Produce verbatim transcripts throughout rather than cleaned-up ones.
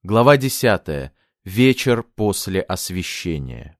Глава десятая. Вечер после освящения.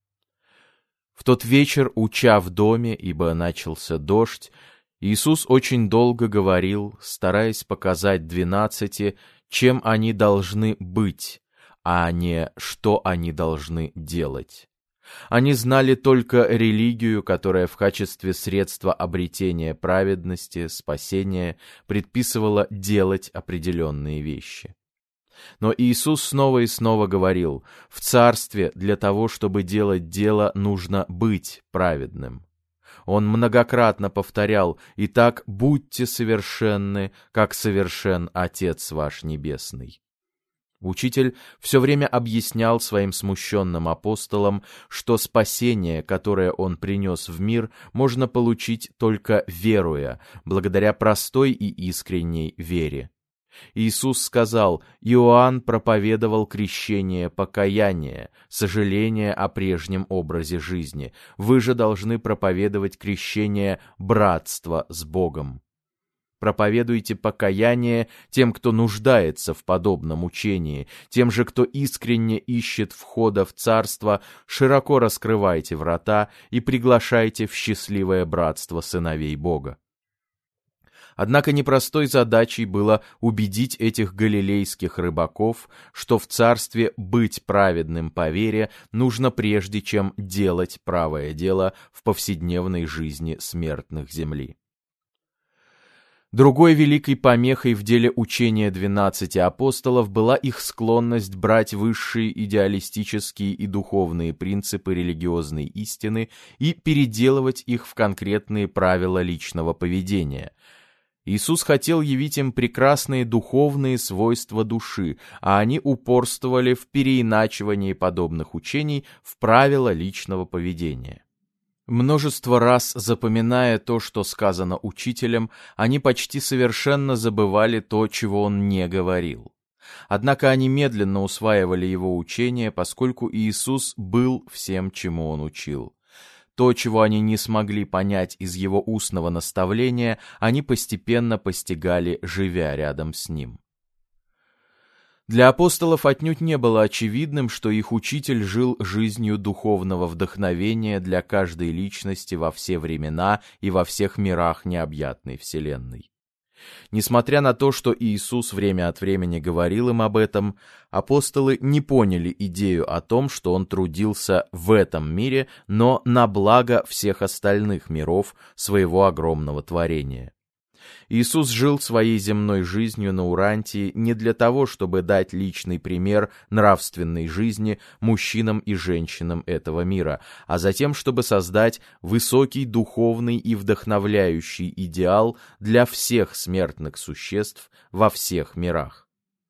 В тот вечер, уча в доме, ибо начался дождь, Иисус очень долго говорил, стараясь показать двенадцати, чем они должны быть, а не что они должны делать. Они знали только религию, которая в качестве средства обретения праведности, спасения, предписывала делать определенные вещи. Но Иисус снова и снова говорил: в царстве для того, чтобы делать дело, нужно быть праведным. Он многократно повторял: «Итак, будьте совершенны, как совершен Отец ваш Небесный». Учитель все время объяснял своим смущенным апостолам, что спасение, которое он принес в мир, можно получить только веруя, благодаря простой и искренней вере. Иисус сказал: «Иоанн проповедовал крещение покаяния, сожаление о прежнем образе жизни. Вы же должны проповедовать крещение братства с Богом». Проповедуйте покаяние тем, кто нуждается в подобном учении, тем же, кто искренне ищет входа в царство, широко раскрывайте врата и приглашайте в счастливое братство сыновей Бога. Однако непростой задачей было убедить этих галилейских рыбаков, что в царстве быть праведным по вере нужно прежде, чем делать правое дело в повседневной жизни смертных земли. Другой великой помехой в деле учения двенадцати апостолов была их склонность брать высшие идеалистические и духовные принципы религиозной истины и переделывать их в конкретные правила личного поведения. Иисус хотел явить им прекрасные духовные свойства души, а они упорствовали в переиначивании подобных учений в правила личного поведения. Множество раз запоминая то, что сказано учителем, они почти совершенно забывали то, чего он не говорил. Однако они медленно усваивали его учение, поскольку Иисус был всем, чему он учил. То, чего они не смогли понять из его устного наставления, они постепенно постигали, живя рядом с ним. Для апостолов отнюдь не было очевидным, что их учитель жил жизнью духовного вдохновения для каждой личности во все времена и во всех мирах необъятной вселенной. Несмотря на то, что Иисус время от времени говорил им об этом, апостолы не поняли идею о том, что он трудился в этом мире, но на благо всех остальных миров своего огромного творения. Иисус жил своей земной жизнью на Урантии не для того, чтобы дать личный пример нравственной жизни мужчинам и женщинам этого мира, а затем, чтобы создать высокий духовный и вдохновляющий идеал для всех смертных существ во всех мирах.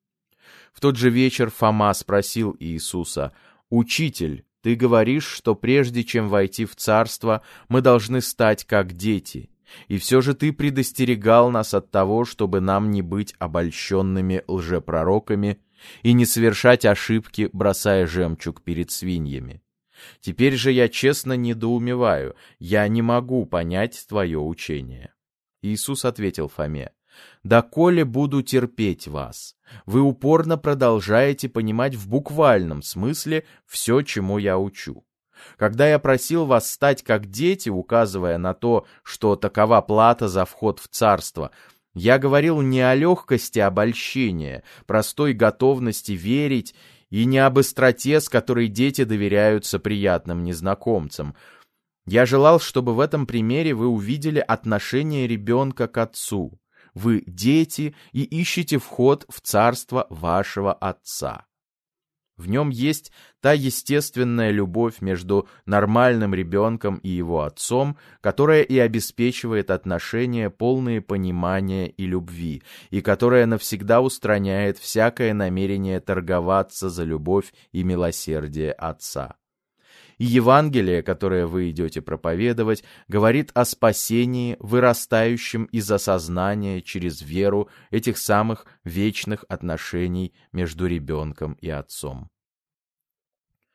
В тот же вечер Фома спросил Иисуса: «Учитель, ты говоришь, что прежде чем войти в царство, мы должны стать как дети. И все же ты предостерегал нас от того, чтобы нам не быть обольщенными лжепророками и не совершать ошибки, бросая жемчуг перед свиньями. Теперь же я честно недоумеваю, я не могу понять твое учение». Иисус ответил Фоме: «Доколе буду терпеть вас? Вы упорно продолжаете понимать в буквальном смысле все, чему я учу. Когда я просил вас стать как дети, указывая на то, что такова плата за вход в царство, я говорил не о легкости обольщения, простой готовности верить, и не об быстроте, с которой дети доверяются приятным незнакомцам. Я желал, чтобы в этом примере вы увидели отношение ребенка к отцу. Вы дети и ищете вход в царство вашего отца». В нем есть та естественная любовь между нормальным ребенком и его отцом, которая и обеспечивает отношения, полные понимания и любви, и которая навсегда устраняет всякое намерение торговаться за любовь и милосердие отца. И Евангелие, которое вы идете проповедовать, говорит о спасении, вырастающем из осознания через веру этих самых вечных отношений между ребенком и отцом.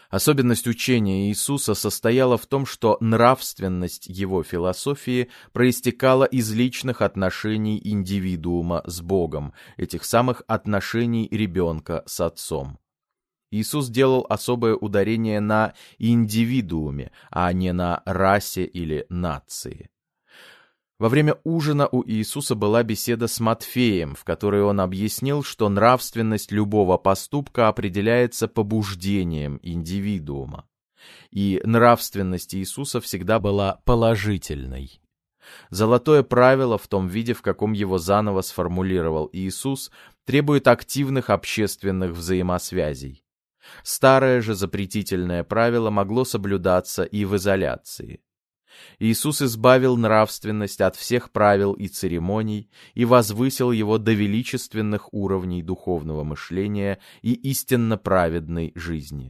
Особенность учения Иисуса состояла в том, что нравственность его философии проистекала из личных отношений индивидуума с Богом, этих самых отношений ребенка с отцом. Иисус делал особое ударение на индивидууме, а не на расе или нации. Во время ужина у Иисуса была беседа с Матфеем, в которой он объяснил, что нравственность любого поступка определяется побуждением индивидуума. И нравственность Иисуса всегда была положительной. Золотое правило, в том виде, в каком его заново сформулировал Иисус, требует активных общественных взаимосвязей. Старое же запретительное правило могло соблюдаться и в изоляции. Иисус избавил нравственность от всех правил и церемоний и возвысил его до величественных уровней духовного мышления и истинно праведной жизни.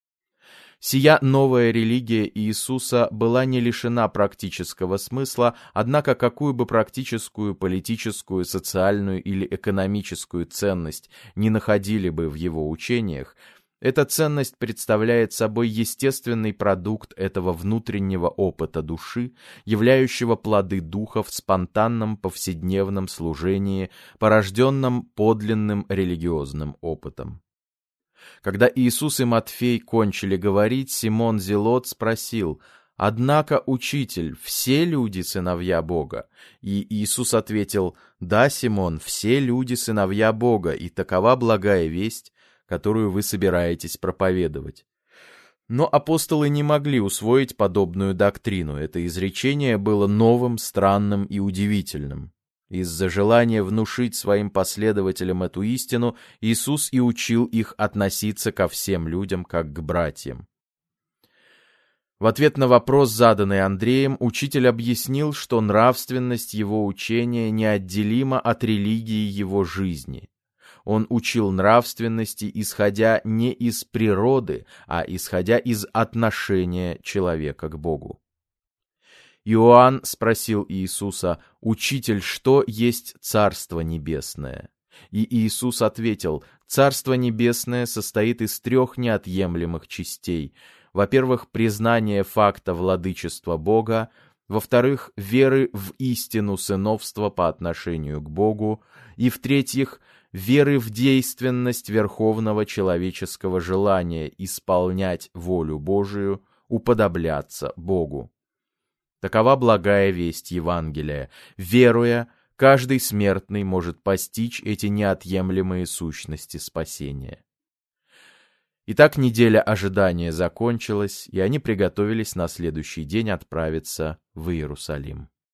Сия новая религия Иисуса была не лишена практического смысла, однако какую бы практическую, политическую, социальную или экономическую ценность не находили бы в его учениях, эта ценность представляет собой естественный продукт этого внутреннего опыта души, являющего плоды духа в спонтанном повседневном служении, порожденном подлинным религиозным опытом. Когда Иисус и Матфей кончили говорить, Симон Зелот спросил: «Однако, учитель, все люди сыновья Бога?» И Иисус ответил: «Да, Симон, все люди сыновья Бога, и такова благая весть, которую вы собираетесь проповедовать». Но апостолы не могли усвоить подобную доктрину. Это изречение было новым, странным и удивительным. Из-за желания внушить своим последователям эту истину, Иисус и учил их относиться ко всем людям как к братьям. В ответ на вопрос, заданный Андреем, учитель объяснил, что нравственность его учения неотделима от религии его жизни. Он учил нравственности, исходя не из природы, а исходя из отношения человека к Богу. Иоанн спросил Иисуса: «Учитель, что есть Царство Небесное?» И Иисус ответил: «Царство Небесное состоит из трех неотъемлемых частей. Во-первых, признание факта владычества Бога, во-вторых, веры в истину сыновства по отношению к Богу, и, в-третьих, веры в действенность верховного человеческого желания исполнять волю Божию, уподобляться Богу. Такова благая весть Евангелия. Веруя, каждый смертный может постичь эти неотъемлемые сущности спасения». Итак, неделя ожидания закончилась, и они приготовились на следующий день отправиться в Иерусалим.